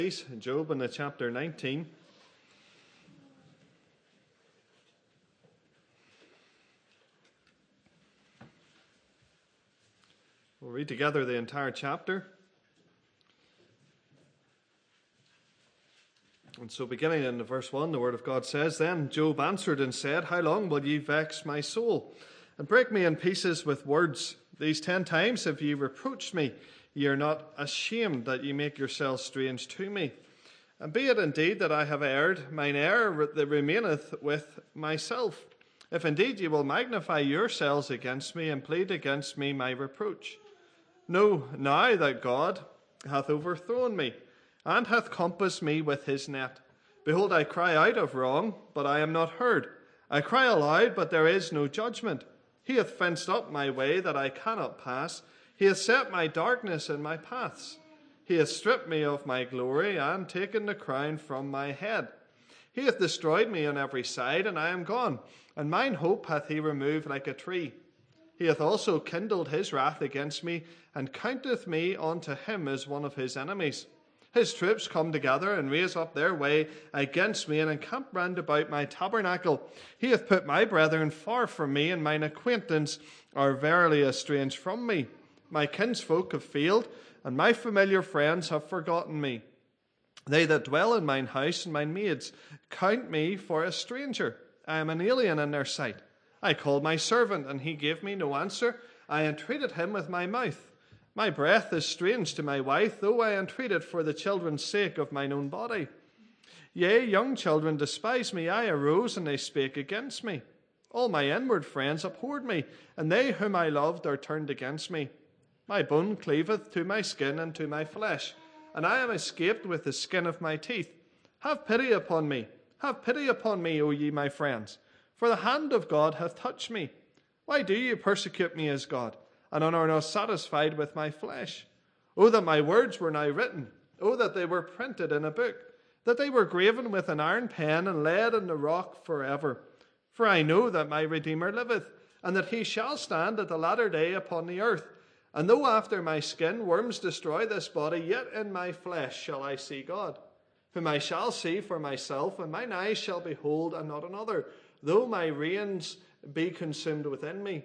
Job in the chapter 19. We'll read together the entire chapter. And so beginning in verse 1, the word of God says, Then Job answered and said, How long will ye vex my soul, and break me in pieces with words? These 10 times have ye reproached me. Ye are not ashamed that ye make yourselves strange to me. And be it indeed that I have erred, mine error that remaineth with myself. If indeed ye will magnify yourselves against me, and plead against me my reproach. Know now that God hath overthrown me, and hath compassed me with his net. Behold, I cry out of wrong, but I am not heard. I cry aloud, but there is no judgment. He hath fenced up my way that I cannot pass. He hath set my darkness in my paths. He hath stripped me of my glory, and taken the crown from my head. He hath destroyed me on every side, and I am gone, and mine hope hath he removed like a tree. He hath also kindled his wrath against me, and counteth me unto him as one of his enemies. His troops come together, and raise up their way against me, and encamp round about my tabernacle. He hath put my brethren far from me, and mine acquaintance are verily estranged from me. My kinsfolk have failed, and my familiar friends have forgotten me. They that dwell in mine house and mine maids count me for a stranger. I am an alien in their sight. I called my servant, and he gave me no answer. I entreated him with my mouth. My breath is strange to my wife, though I entreated for the children's sake of mine own body. Yea, young children despise me. I arose, and they spake against me. All my inward friends abhorred me, and they whom I loved are turned against me. My bone cleaveth to my skin and to my flesh, and I am escaped with the skin of my teeth. Have pity upon me, O ye my friends, for the hand of God hath touched me. Why do ye persecute me as God, and are not satisfied with my flesh? O that my words were now written, O that they were printed in a book, that they were graven with an iron pen and laid in the rock forever. For I know that my Redeemer liveth, and that he shall stand at the latter day upon the earth. And though after my skin worms destroy this body, yet in my flesh shall I see God, whom I shall see for myself, and mine eyes shall behold and not another, though my reins be consumed within me.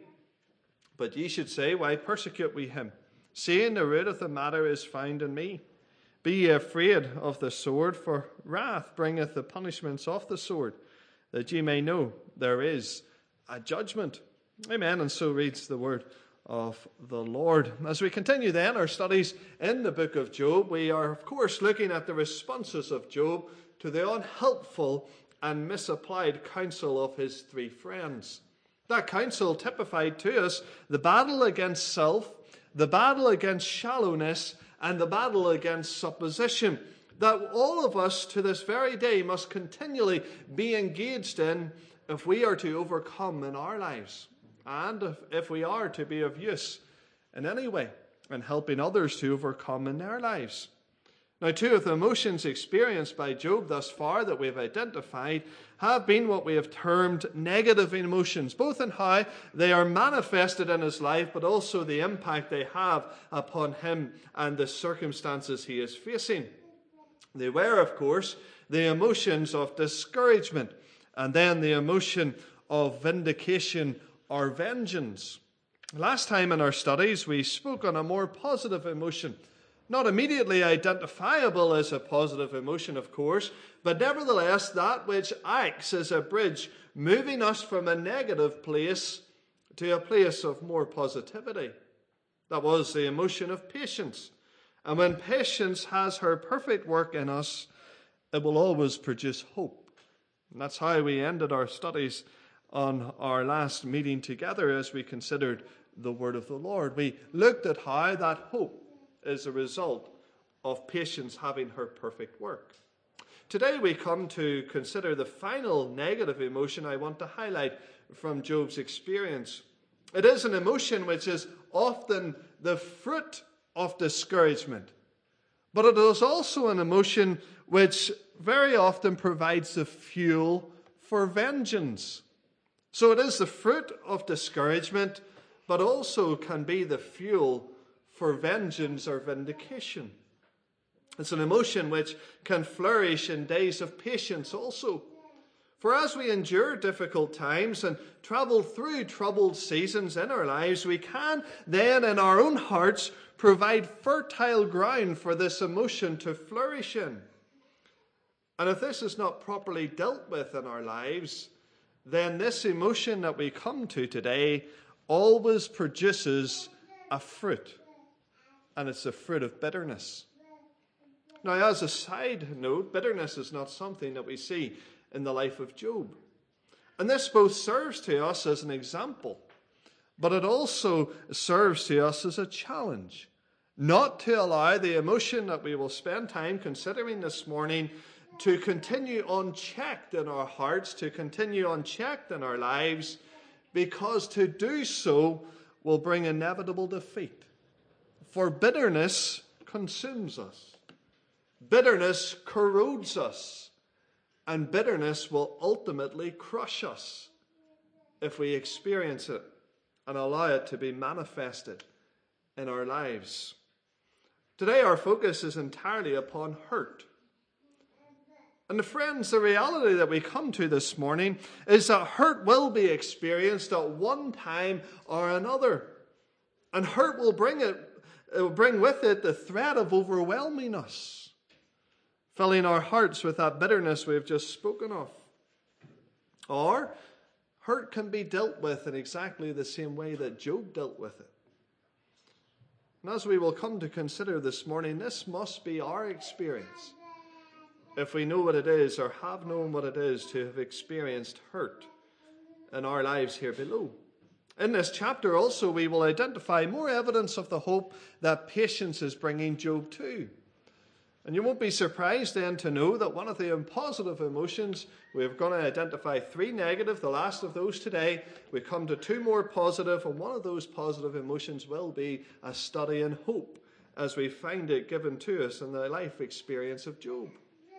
But ye should say, Why persecute we him? Seeing the root of the matter is found in me. Be ye afraid of the sword, for wrath bringeth the punishments of the sword, that ye may know there is a judgment. Amen. And so reads the word of the Lord. As we continue then our studies in the book of Job, we are of course looking at the responses of Job to the unhelpful and misapplied counsel of his 3 friends. That counsel typified to us the battle against self, the battle against shallowness, and the battle against supposition that all of us to this very day must continually be engaged in if we are to overcome in our lives. And if we are to be of use in any way in helping others to overcome in their lives. Now, 2 of the emotions experienced by Job thus far that we've identified have been what we have termed negative emotions, both in how they are manifested in his life, but also the impact they have upon him and the circumstances he is facing. They were, of course, the emotions of discouragement, and then the emotion of vindication or vengeance. Last time in our studies, we spoke on a more positive emotion, not immediately identifiable as a positive emotion, of course, but nevertheless that which acts as a bridge, moving us from a negative place to a place of more positivity. That was the emotion of patience. And when patience has her perfect work in us, it will always produce hope. And that's how we ended our studies on our last meeting together as we considered the word of the Lord. We looked at how that hope is a result of patience having her perfect work. Today we come to consider the final negative emotion I want to highlight from Job's experience. It is an emotion which is often the fruit of discouragement, but it is also an emotion which very often provides the fuel for vengeance. So it is the fruit of discouragement, but also can be the fuel for vengeance or vindication. It's an emotion which can flourish in days of patience also. For as we endure difficult times and travel through troubled seasons in our lives, we can then in our own hearts provide fertile ground for this emotion to flourish in. And if this is not properly dealt with in our lives, then this emotion that we come to today always produces a fruit. And it's the fruit of bitterness. Now, as a side note, bitterness is not something that we see in the life of Job. And this both serves to us as an example, but it also serves to us as a challenge. Not to allow the emotion that we will spend time considering this morning to continue unchecked in our hearts, to continue unchecked in our lives, because to do so will bring inevitable defeat. For bitterness consumes us. Bitterness corrodes us. And bitterness will ultimately crush us if we experience it and allow it to be manifested in our lives. Today our focus is entirely upon hurt. And friends, the reality that we come to this morning is that hurt will be experienced at one time or another. And hurt will bring with it the threat of overwhelming us, filling our hearts with that bitterness we've just spoken of. Or hurt can be dealt with in exactly the same way that Job dealt with it. And as we will come to consider this morning, this must be our experience. If we know what it is or have known what it is to have experienced hurt in our lives here below. In this chapter also we will identify more evidence of the hope that patience is bringing Job to. And you won't be surprised then to know that one of the positive emotions, we're going to identify 3 negative, the last of those today. We come to 2 more positive, and one of those positive emotions will be a study in hope as we find it given to us in the life experience of Job.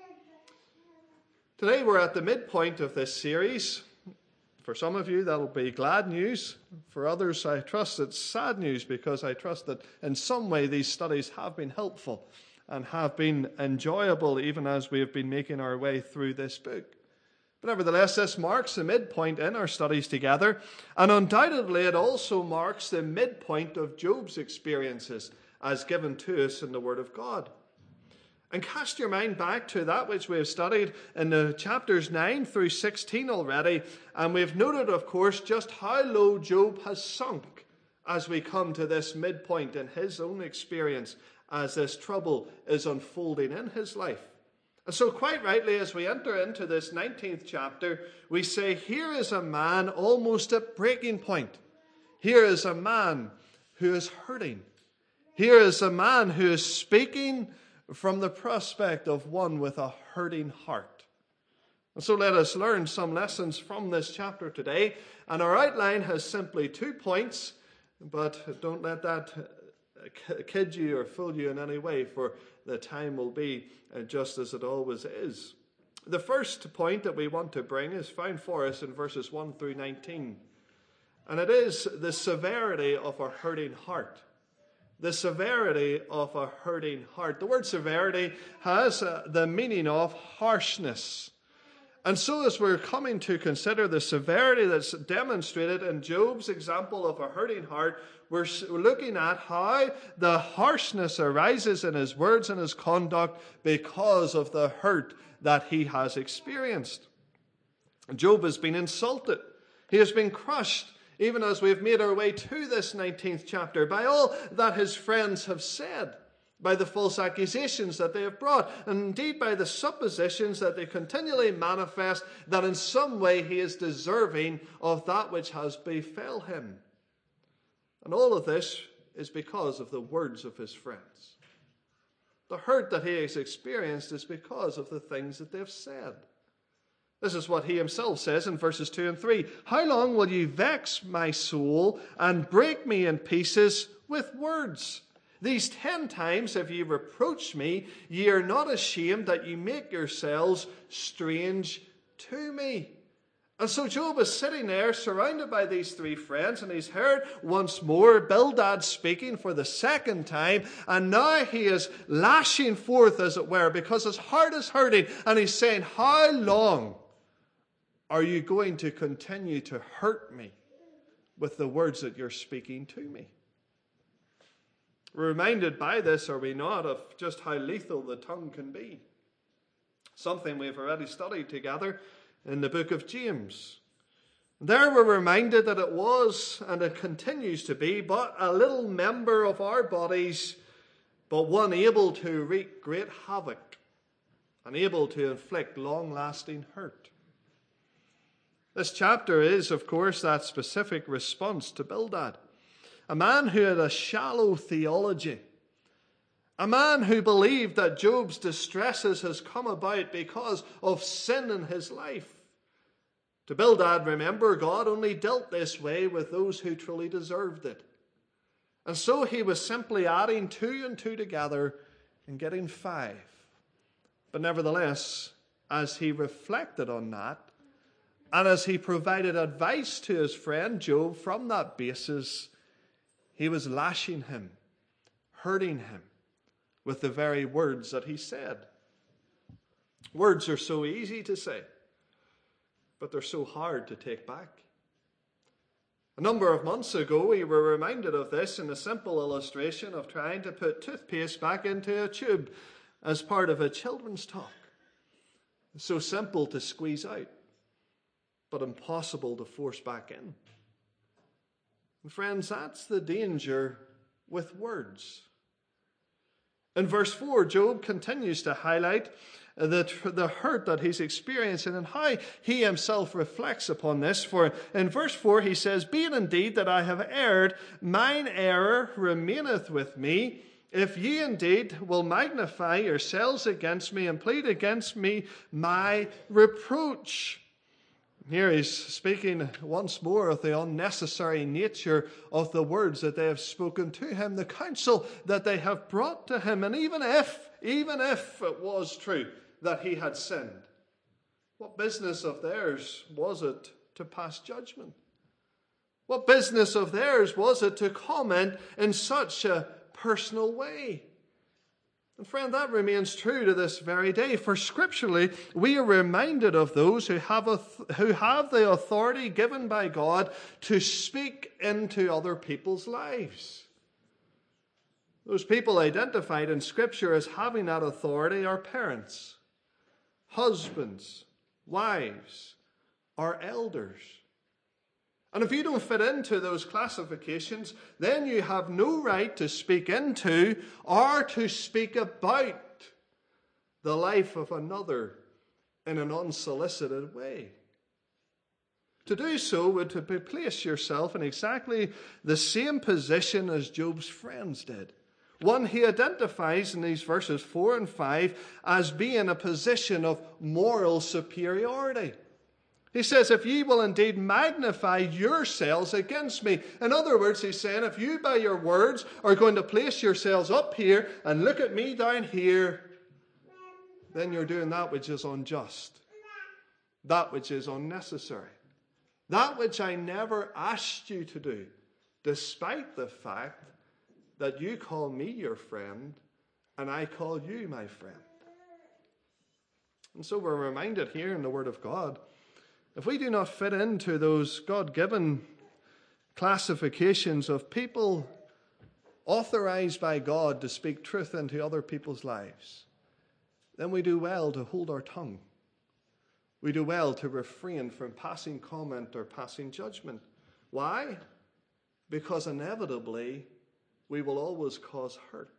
Today we're at the midpoint of this series. For some of you that'll be glad news. For others I trust it's sad news, because I trust that in some way these studies have been helpful and have been enjoyable even as we have been making our way through this book. But nevertheless, this marks the midpoint in our studies together, and undoubtedly it also marks the midpoint of Job's experiences as given to us in the Word of God. And cast your mind back to that which we have studied in the chapters 9 through 16 already, and we've noted, of course, just how low Job has sunk as we come to this midpoint in his own experience as this trouble is unfolding in his life. And so quite rightly, as we enter into this 19th chapter, we say, here is a man almost at breaking point. Here is a man who is hurting. Here is a man who is speaking from the prospect of one with a hurting heart. And so let us learn some lessons from this chapter today. And our outline has simply 2 points, but don't let that kid you or fool you in any way, for the time will be just as it always is. The first point that we want to bring is found for us in verses 1 through 19. And it is the severity of a hurting heart. The severity of a hurting heart. The word severity has the meaning of harshness. And so as we're coming to consider the severity that's demonstrated in Job's example of a hurting heart, we're looking at how the harshness arises in his words and his conduct because of the hurt that he has experienced. Job has been insulted. He has been crushed, even as we've made our way to this 19th chapter, by all that his friends have said, by the false accusations that they have brought, and indeed by the suppositions that they continually manifest that in some way he is deserving of that which has befell him. And all of this is because of the words of his friends. The hurt that he has experienced is because of the things that they've said. This is what he himself says in verses 2 and 3. How long will you vex my soul and break me in pieces with words? These 10 times have ye reproached me. Ye are not ashamed that ye make yourselves strange to me. And so Job is sitting there surrounded by these three friends, and he's heard once more Bildad speaking for the second time, and now he is lashing forth, as it were, because his heart is hurting, and he's saying, how long are you going to continue to hurt me with the words that you're speaking to me? We're reminded by this, are we not, of just how lethal the tongue can be. Something we've already studied together in the book of James. There we're reminded that it was, and it continues to be, but a little member of our bodies, but one able to wreak great havoc and able to inflict long-lasting hurt. This chapter is, of course, that specific response to Bildad, a man who had a shallow theology, a man who believed that Job's distresses has come about because of sin in his life. To Bildad, remember, God only dealt this way with those who truly deserved it. And so he was simply adding 2 and 2 together and getting 5. But nevertheless, as he reflected on that, and as he provided advice to his friend Job from that basis, he was lashing him, hurting him with the very words that he said. Words are so easy to say, but they're so hard to take back. A number of months ago, we were reminded of this in a simple illustration of trying to put toothpaste back into a tube as part of a children's talk. It's so simple to squeeze out, but impossible to force back in. And friends, that's the danger with words. In verse 4, Job continues to highlight the hurt that he's experiencing and how he himself reflects upon this. For in verse 4 he says, "Be it indeed that I have erred, mine error remaineth with me. If ye indeed will magnify yourselves against me and plead against me my reproach." Here he's speaking once more of the unnecessary nature of the words that they have spoken to him, the counsel that they have brought to him. And even if it was true that he had sinned, what business of theirs was it to pass judgment? What business of theirs was it to comment in such a personal way? And friend, that remains true to this very day. For scripturally, we are reminded of those who have the authority given by God to speak into other people's lives. Those people identified in Scripture as having that authority are parents, husbands, wives, or elders. And if you don't fit into those classifications, then you have no right to speak into or to speak about the life of another in an unsolicited way. To do so would to place yourself in exactly the same position as Job's friends did. One he identifies in these verses 4 and 5 as being a position of moral superiority. He says, if ye will indeed magnify yourselves against me. In other words, he's saying, if you by your words are going to place yourselves up here and look at me down here, then you're doing that which is unjust, that which is unnecessary, that which I never asked you to do, despite the fact that you call me your friend and I call you my friend. And so we're reminded here in the Word of God, if we do not fit into those God-given classifications of people authorized by God to speak truth into other people's lives, then we do well to hold our tongue. We do well to refrain from passing comment or passing judgment. Why? Because inevitably we will always cause hurt.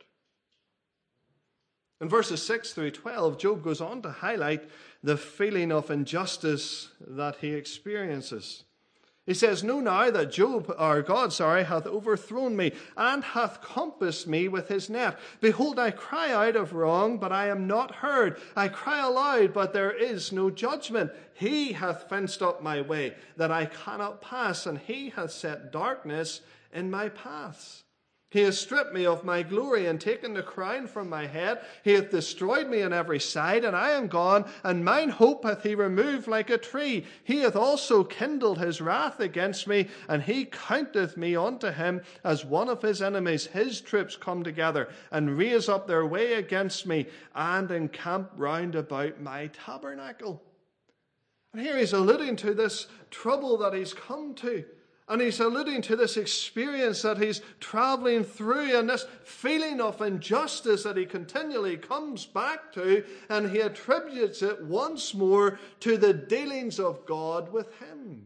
In verses 6 through 12, Job goes on to highlight the feeling of injustice that he experiences. He says, "Know now that God hath overthrown me, and hath compassed me with his net. Behold, I cry out of wrong, but I am not heard. I cry aloud, but there is no judgment. He hath fenced up my way, that I cannot pass, and he hath set darkness in my paths." He has stripped me of my glory and taken the crown from my head. He hath destroyed me on every side, and I am gone, and mine hope hath he removed like a tree. He hath also kindled his wrath against me, and he counteth me unto him as one of his enemies. His troops come together and raise up their way against me, and encamp round about my tabernacle. And here he's alluding to this trouble that he's come to. And he's alluding to this experience that he's traveling through and this feeling of injustice that he continually comes back to, and he attributes it once more to the dealings of God with him.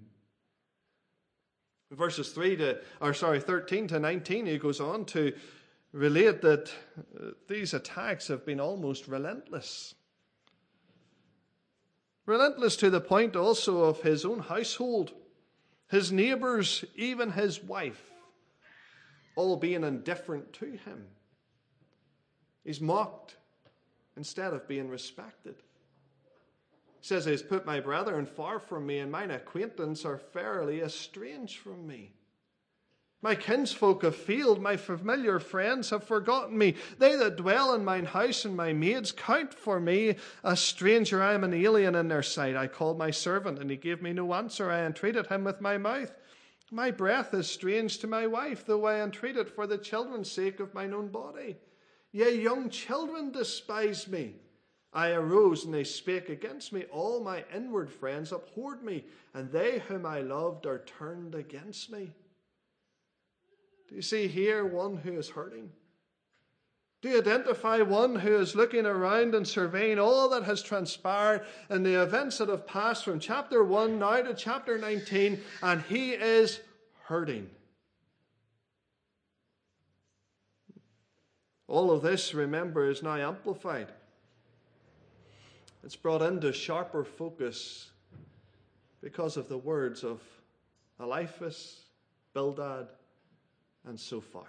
In verses 13 to 19, he goes on to relate that these attacks have been almost relentless. Relentless to the point also of his own household. His neighbours, even his wife, all being indifferent to him. He's mocked instead of being respected. He says, He has put my brethren far from me, and mine acquaintance are fairly estranged from me. My kinsfolk have failed, my familiar friends have forgotten me. They that dwell in mine house and my maids count for me a stranger. I am an alien in their sight. I called my servant, and he gave me no answer. I entreated him with my mouth. My breath is strange to my wife, though I entreated for the children's sake of mine own body. Yea, young children despise me. I arose, and they spake against me. All my inward friends abhorred me, and they whom I loved are turned against me. Do you see here one who is hurting? Do you identify one who is looking around and surveying all that has transpired and the events that have passed from chapter 1 now to chapter 19, and he is hurting? All of this, remember, is now amplified. It's brought into sharper focus because of the words of Eliphaz, Bildad, and Zophar.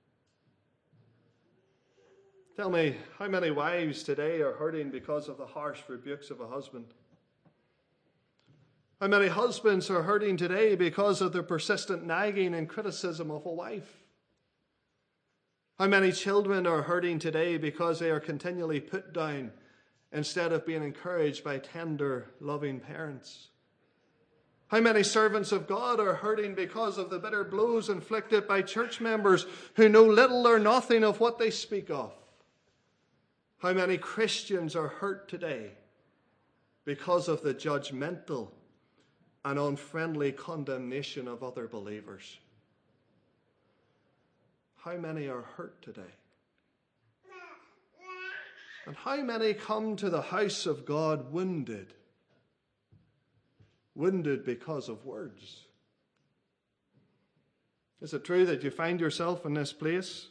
Tell me, how many wives today are hurting because of the harsh rebukes of a husband? How many husbands are hurting today because of the persistent nagging and criticism of a wife? How many children are hurting today because they are continually put down instead of being encouraged by tender, loving parents? How many servants of God are hurting because of the bitter blows inflicted by church members who know little or nothing of what they speak of? How many Christians are hurt today because of the judgmental and unfriendly condemnation of other believers? How many are hurt today? And how many come to the house of God wounded? Wounded because of words. Is it true that you find yourself in this place?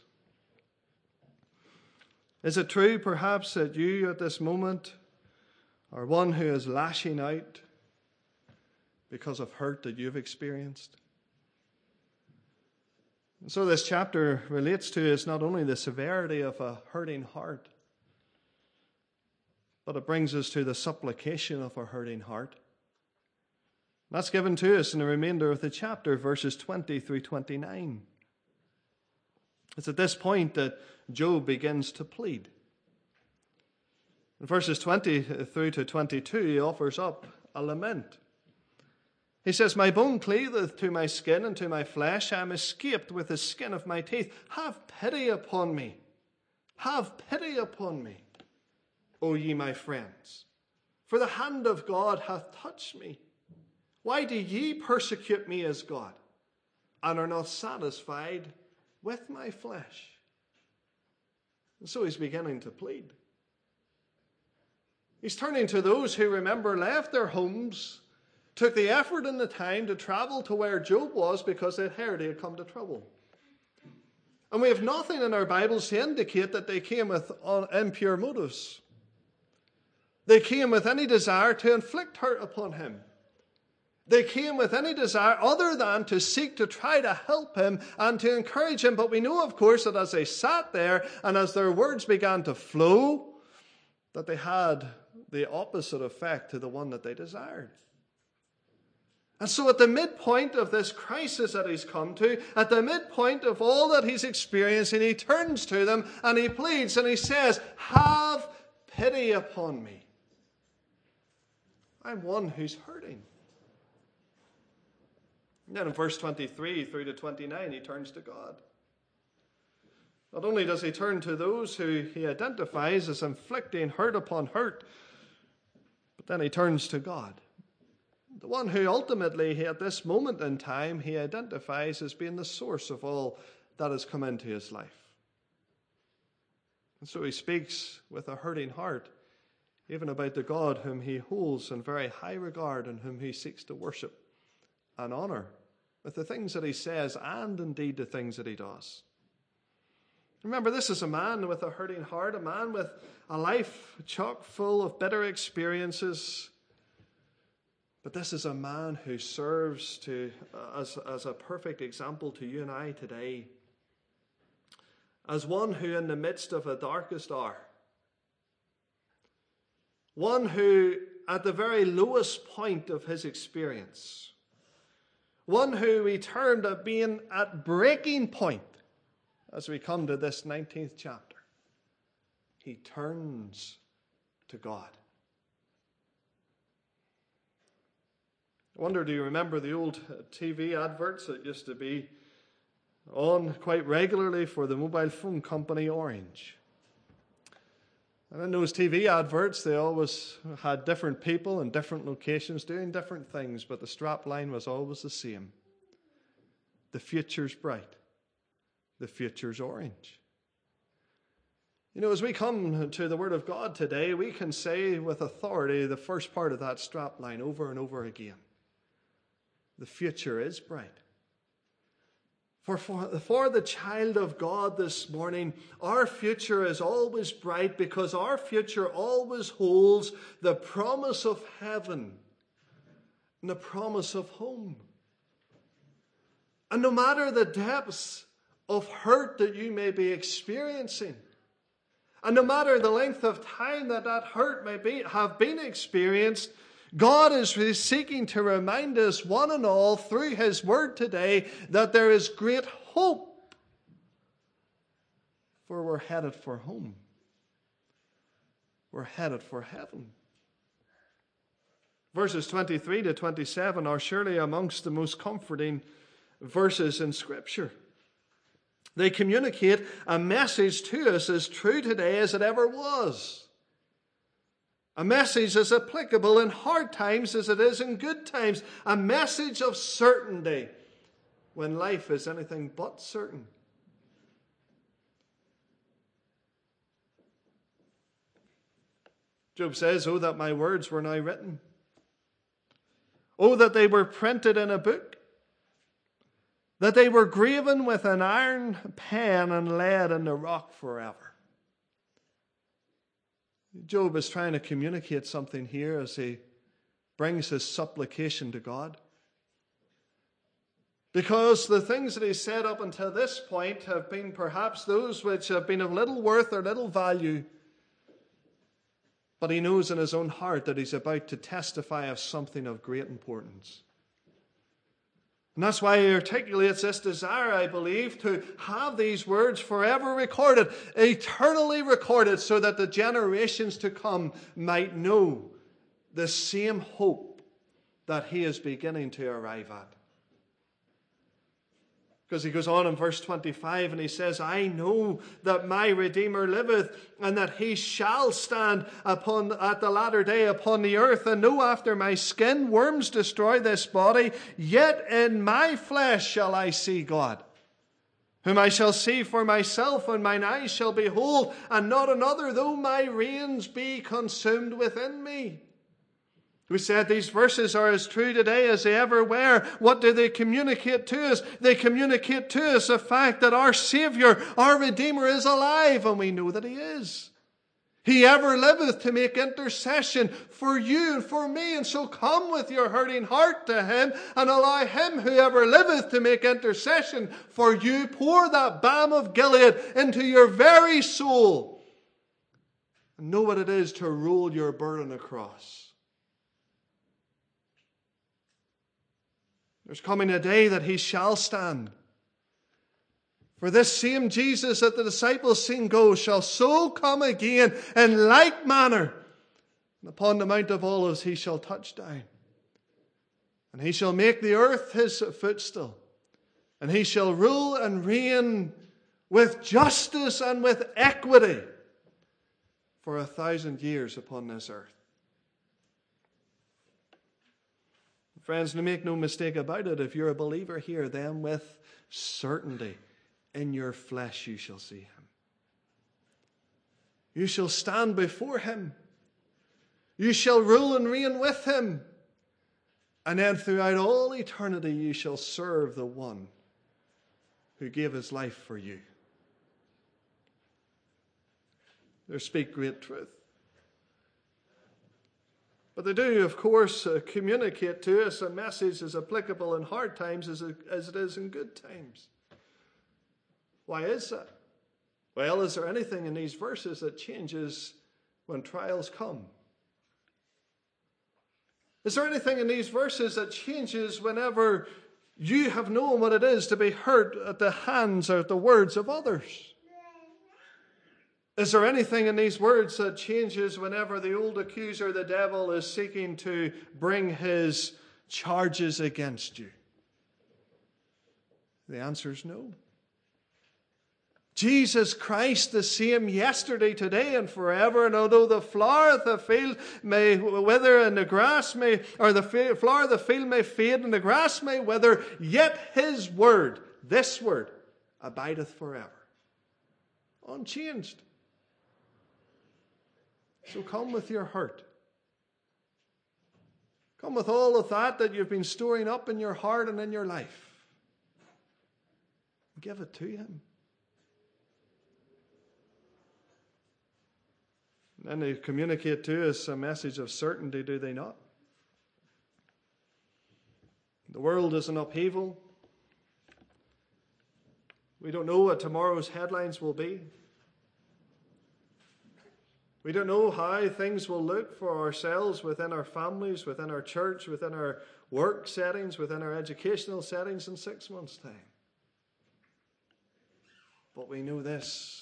Is it true perhaps that you at this moment are one who is lashing out because of hurt that you've experienced? And so this chapter relates to is not only the severity of a hurting heart, but it brings us to the supplication of a hurting heart. That's given to us in the remainder of the chapter, verses 20 through 29. It's at this point that Job begins to plead. In verses 20 through to 22, he offers up a lament. He says, My bone cleaveth to my skin and to my flesh. I am escaped with the skin of my teeth. Have pity upon me. Have pity upon me, O ye my friends. For the hand of God hath touched me. Why do ye persecute me as God, and are not satisfied with my flesh? And so he's beginning to plead. He's turning to those who, remember, left their homes, took the effort and the time to travel to where Job was because they'd heard he had come to trouble. And we have nothing in our Bibles to indicate that they came with impure motives. They came with any desire to inflict hurt upon him. They came with any desire other than to seek to try to help him and to encourage him. But we know, of course, that as they sat there and as their words began to flow, that they had the opposite effect to the one that they desired. And so at the midpoint of this crisis that he's come to, at the midpoint of all that he's experiencing, he turns to them and he pleads and he says, "Have pity upon me. I'm one who's hurting." And then in verse 23 through to 29, he turns to God. Not only does he turn to those who he identifies as inflicting hurt upon hurt, but then he turns to God. The one who ultimately, at this moment in time, he identifies as being the source of all that has come into his life. And so he speaks with a hurting heart, even about the God whom he holds in very high regard and whom he seeks to worship and honor with the things that he says and indeed the things that he does. Remember, this is a man with a hurting heart, a man with a life chock full of bitter experiences. But this is a man who serves as a perfect example to you and I today. As one who in the midst of a darkest hour, one who at the very lowest point of his experience, one who we termed as being at breaking point as we come to this 19th chapter, he turns to God. I wonder, do you remember the old TV adverts that used to be on quite regularly for the mobile phone company Orange? And in those TV adverts, they always had different people in different locations doing different things, but the strap line was always the same. The future's bright. The future's orange. You know, as we come to the Word of God today, we can say with authority the first part of that strap line over and over again. The future is bright. For the child of God this morning, our future is always bright because our future always holds the promise of heaven and the promise of home. And no matter the depths of hurt that you may be experiencing, and no matter the length of time that hurt may have been experienced, God is seeking to remind us one and all through His Word today that there is great hope, for we're headed for home. We're headed for heaven. Verses 23 to 27 are surely amongst the most comforting verses in Scripture. They communicate a message to us as true today as it ever was. A message as applicable in hard times as it is in good times. A message of certainty when life is anything but certain. Job says, "Oh, that my words were now written. Oh, that they were printed in a book. That they were graven with an iron pen and laid in the rock forever." Job is trying to communicate something here as he brings his supplication to God. Because the things that he said up until this point have been perhaps those which have been of little worth or little value. But he knows in his own heart that he's about to testify of something of great importance. And that's why he articulates this desire, I believe, to have these words forever recorded, eternally recorded, so that the generations to come might know the same hope that he is beginning to arrive at. Because he goes on in verse 25 and he says, "I know that my Redeemer liveth, and that he shall stand at the latter day upon the earth. And though after my skin worms destroy this body, yet in my flesh shall I see God, whom I shall see for myself, and mine eyes shall behold, and not another, though my reins be consumed within me." We said these verses are as true today as they ever were. What do they communicate to us? They communicate to us the fact that our Savior, our Redeemer, is alive, and we know that He is. He ever liveth to make intercession for you and for me. And so come with your hurting heart to Him and allow Him who ever liveth to make intercession for you. Pour that balm of Gilead into your very soul and know what it is to roll your burden across. There's coming a day that he shall stand. For this same Jesus that the disciples seen go shall so come again in like manner. And upon the Mount of Olives he shall touch down. And he shall make the earth his footstool. And he shall rule and reign with justice and with equity for 1,000 years upon this earth. Friends, to make no mistake about it, if you're a believer here, then with certainty in your flesh you shall see him. You shall stand before him. You shall rule and reign with him. And then throughout all eternity you shall serve the one who gave his life for you. They speak great truth. But they do, of course, communicate to us a message as applicable in hard times as it is in good times. Why is that? Well, is there anything in these verses that changes when trials come? Is there anything in these verses that changes whenever you have known what it is to be hurt at the hands or at the words of others? Is there anything in these words that changes whenever the old accuser, the devil, is seeking to bring his charges against you? The answer is no. Jesus Christ, the same yesterday, today, and forever. And although the flower of the field may wither and the grass may, or the flower of the field may fade and the grass may wither, yet his word, this word, abideth forever. Unchanged. So come with your hurt. Come with all of that you've been storing up in your heart and in your life. Give it to him. And they communicate to us a message of certainty, do they not? The world is in upheaval. We don't know what tomorrow's headlines will be. We don't know how things will look for ourselves within our families, within our church, within our work settings, within our educational settings in 6 months' time. But we know this.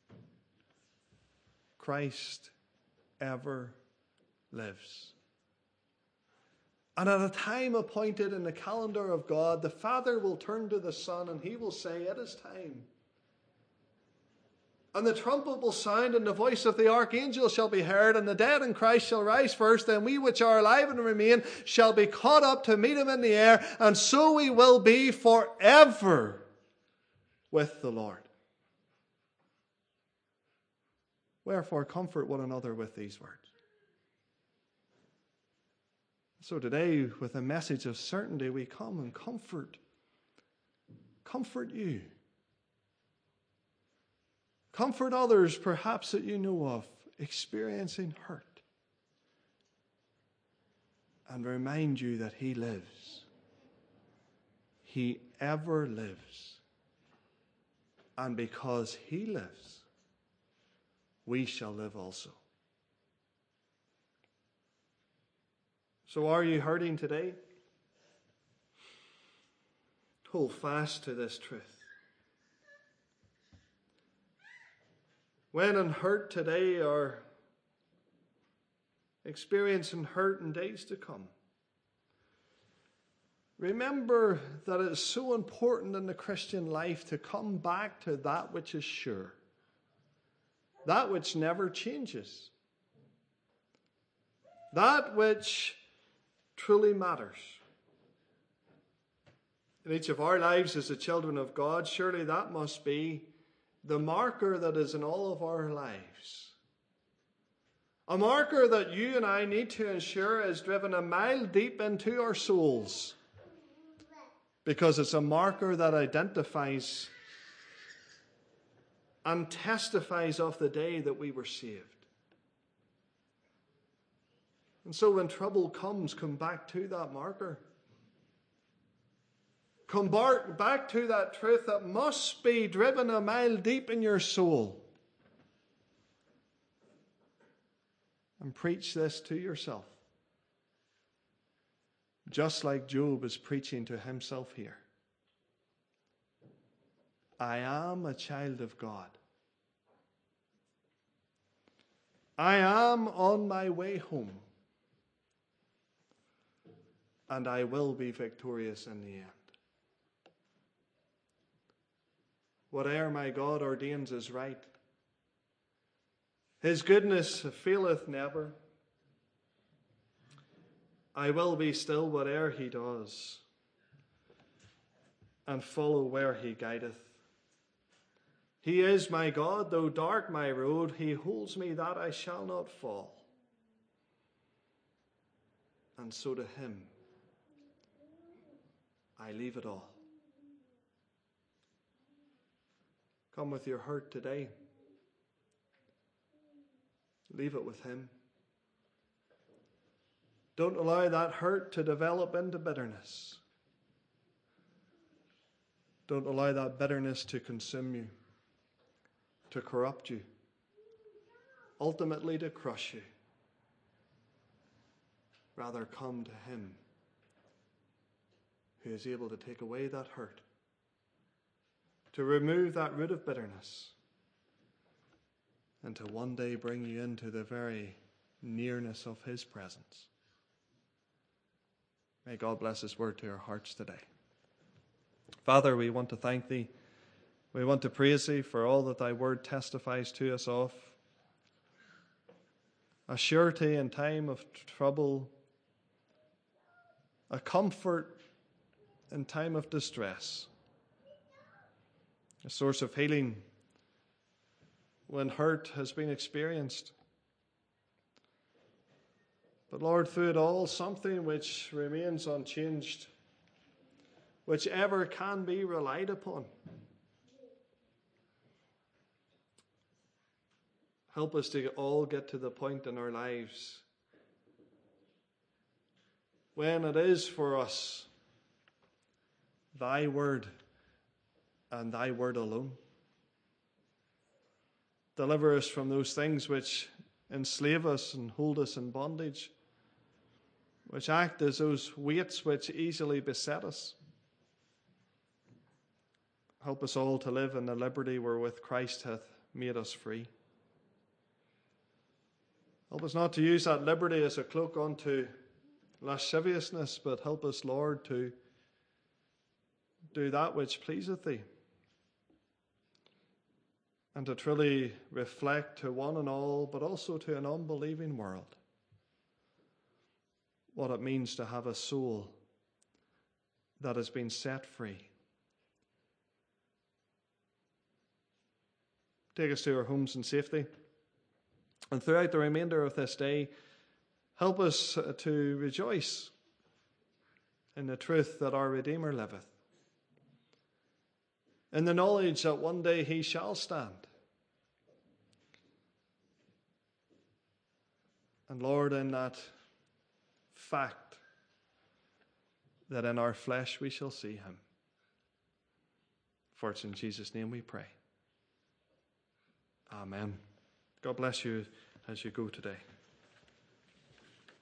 Christ ever lives. And at a time appointed in the calendar of God, the Father will turn to the Son and he will say, it is time. And the trumpet will sound, and the voice of the archangel shall be heard, and the dead in Christ shall rise first, and we which are alive and remain shall be caught up to meet him in the air, and so we will be forever with the Lord. Wherefore, comfort one another with these words. So today, with a message of certainty, we come and comfort you. Comfort others, perhaps, that you know of, experiencing hurt. And remind you that he lives. He ever lives. And because he lives, we shall live also. So are you hurting today? Hold fast to this truth. When in hurt today or experiencing hurt in days to come, remember that it is so important in the Christian life to come back to that which is sure. That which never changes. That which truly matters. In each of our lives as the children of God, surely that must be the marker that is in all of our lives. A marker that you and I need to ensure is driven a mile deep into our souls. Because it's a marker that identifies and testifies of the day that we were saved. And so when trouble comes, come back to that marker. Come back to that truth that must be driven a mile deep in your soul. And preach this to yourself. just like Job is preaching to himself here. I am a child of God. I am on my way home. And I will be victorious in the end. Whate'er my God ordains is right. His goodness faileth never. I will be still whate'er he does, and follow where he guideth. He is my God, though dark my road, he holds me that I shall not fall. And so to him I leave it all. Come with your hurt today. Leave it with him. Don't allow that hurt to develop into bitterness. Don't allow that bitterness to consume you, to corrupt you, ultimately to crush you. Rather, come to him who is able to take away that hurt, to remove that root of bitterness, and to one day bring you into the very nearness of his presence. May God bless his word to our hearts today. Father, we want to thank thee. We want to praise thee for all that thy word testifies to us of. A surety in time of trouble, a comfort in time of distress, a source of healing when hurt has been experienced. But Lord, through it all, something which remains unchanged, which ever can be relied upon. Help us to all get to the point in our lives when it is for us thy word and thy word alone. Deliver us from those things which enslave us and hold us in bondage, which act as those weights which easily beset us. Help us all to live in the liberty wherewith Christ hath made us free. Help us not to use that liberty as a cloak unto lasciviousness, but help us, Lord, to do that which pleaseth thee, and to truly reflect to one and all, but also to an unbelieving world, what it means to have a soul that has been set free. Take us to our homes in safety. And throughout the remainder of this day, help us to rejoice in the truth that our Redeemer liveth, in the knowledge that one day he shall stand. And Lord, in that fact that in our flesh we shall see him. For it's in Jesus' name we pray. Amen. God bless you as you go today.